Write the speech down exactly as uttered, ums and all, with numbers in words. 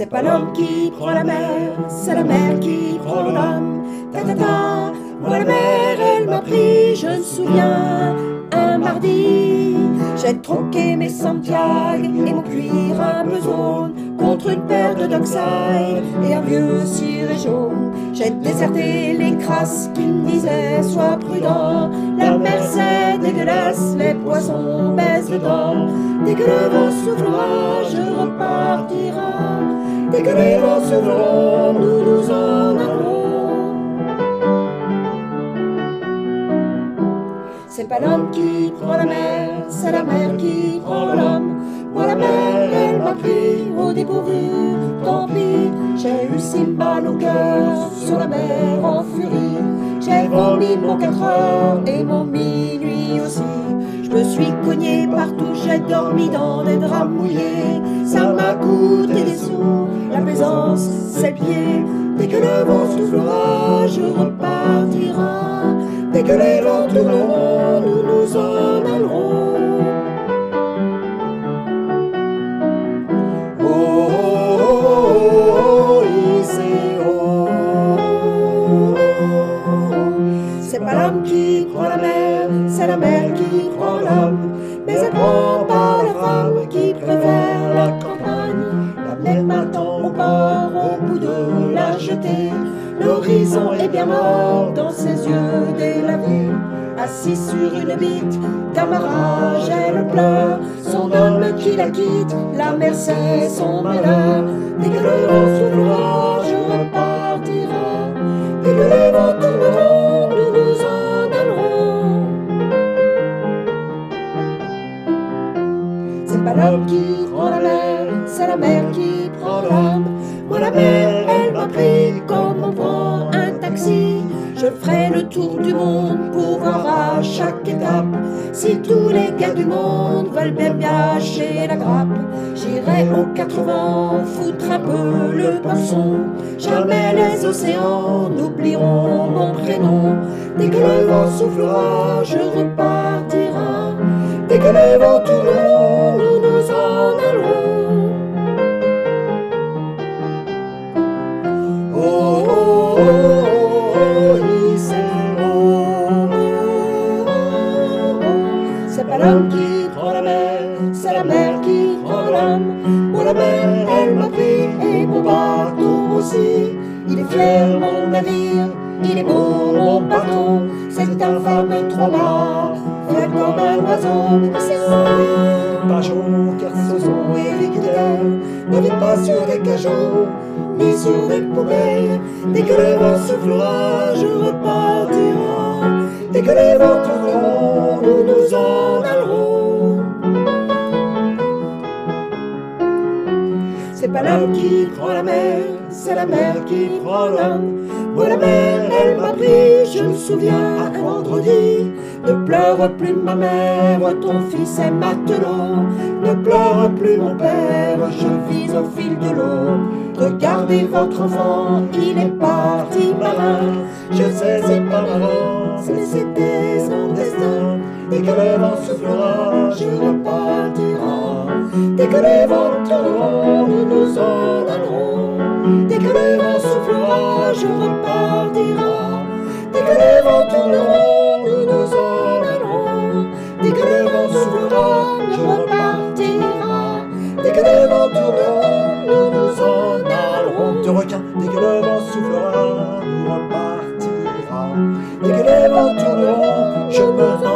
C'est pas l'homme qui prend la mer, c'est la mer qui prend l'homme. Ta ta ta, moi la mer elle m'a pris, je me souviens, un mardi. J'ai troqué mes Santiago et mon cuir un peu jaune contre une paire de Dockside et un vieux ciré jaune. J'ai déserté les crasses qui me disaient sois prudent, la mer c'est dégueulasse, les poissons baissent dedans. Dès que le vent soufflera, je repartira. Dès que les vents souffleront, nous nous en allons. C'est pas l'homme qui prend la mer, c'est la mer qui prend l'homme. Moi la mer, elle m'a pris au dépourvu, tant pis. J'ai eu si mal au cœur sur la mer en furie. J'ai vomi mon quatre heures et mon minuit aussi. Je me suis cogné partout, j'ai dormi dans des draps mouillés. Ça m'a coûté des sous, la plaisance, c'est le pied. Dès que le vent soufflera, je repartira. Dès que les vents tourneront, nous nous en allerons. Oh, oh, oh, oh, oh, ici, oh, oh, oh. C'est pas l'homme qui prend la mer, c'est la mer qui prend l'homme. Mais elle prend pas la femme qui préfère la campagne. La mer m'attend au port, au bout de la jetée. L'horizon est bien mort dans ses yeux délavés. Assis sur une bite, camarade, elle pleure. Son homme qui la quitte, la mer c'est son malheur. Dès que le vent soufflera, je repartira. Dès que les vents tourneront, nous nous en allerons. C'est pas l'homme qui prend la mer, c'est la mer qui prend l'homme. Moi la mer, elle m'a pris comme on prend un taxi. Je ferai le tour du monde pour voir à chaque étape si tous les gars du monde veulent bien lâcher la grappe. J'irai aux quatre vents foutre un peu le poisson. Jamais les océans n'oublieront mon prénom. Dès que le vent soufflera, je repartira. Dès que les vents tourneront, nous nous en allerons. Oh, oh, oh, oh, ici, oh, oh, oh. C'est pas l'homme qui prend la mer, c'est la mer qui prend l'homme. Moi la mer, elle m'a pris et mon bateau aussi. Il est fier mon navire, il est beau mon bateau. C'est un fameux trois-mâts, fier comme un oiseau. C'est un Pajot, Kersozon et Rigidel. Ne vit pas sur des cajots, ni sur des poubelles. Dès que le vent soufflera, je repartira. Dès que les vents tourneront, nous nous en allerons. C'est pas l'homme qui prend la mer, c'est la mer qui prend l'homme. Moi la mer, elle m'a pris, je me souviens, un vendredi. Ne pleure plus ma mère, ton fils est matelot. Ne pleure plus mon père, je vis au fil de l'eau. Regardez votre enfant, il est parti marin. Je sais c'est pas marrant, mais c'était son destin. Dès que le vent soufflera, je repartira. Dès que les vents tourneront, nous nous en allerons. Dès que le vent soufflera, je repartira. Dès que les vents tourneront, nous nous en allerons. Dès que le vent soufflera, je repartira. Dès que les vents tourneront, nous nous en allerons. De requin, dès que le vent soufflera, nous repartira. Dès que les vents tourneront, je me